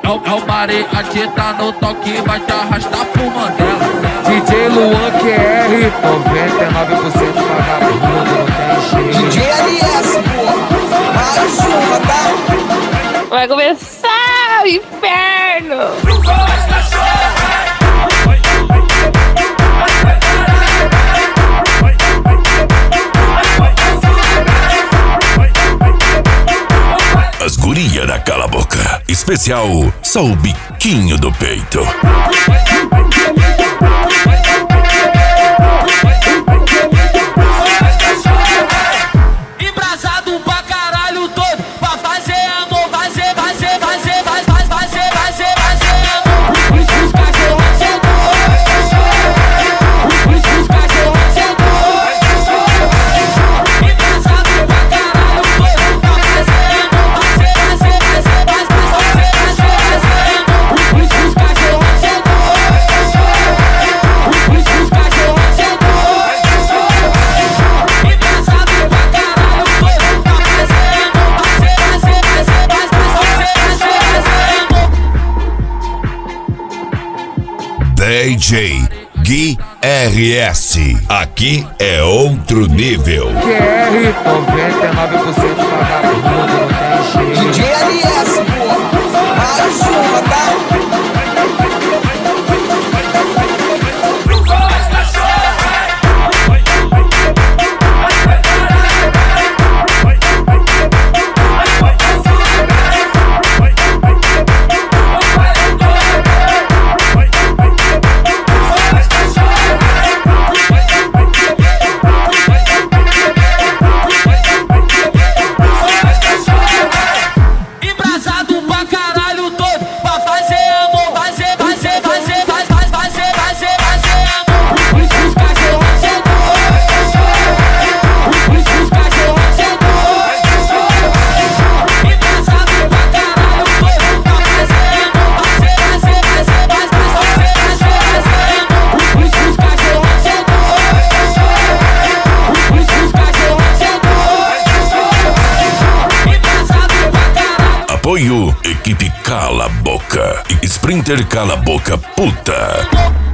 É o Mariachi, tá no toque, vai te arrastar pro Mandela. DJ Luan QR, 99% vagabundo, não tem jeito. DJ LS, porra, mais uma, tá? Vai começar o inferno! As guria da Cala Boca. Especial, só o biquinho do peito. Embrasado pra caralho todo, pra fazer amor, fazer amor. Os cachorros chegou. Os cachorros chegou. Embrasado pra caralho todo, pra fazer amor, fazer amor. Os cachorros chegou. Os cachorros chegou. Embrasado pra caralho todo, pra fazer amor, DJ Gui RS. Aqui é outro nível. QR, 99% vagabundo, não tem jeito. DJ LS, porra, mais uma, tá? embrasado pra caralho todo, pra fazer amor, fazer amor. Os cachorros chegou. Os cachorros chegou. Embrasado pra caralho todo, pra fazer amor, fazer amor. Os cachorros chegou. Os cachorros chegou. Embrasado pra caralho. Apoio Equipe Cala Boca. Sprinter Cala Boca Puta.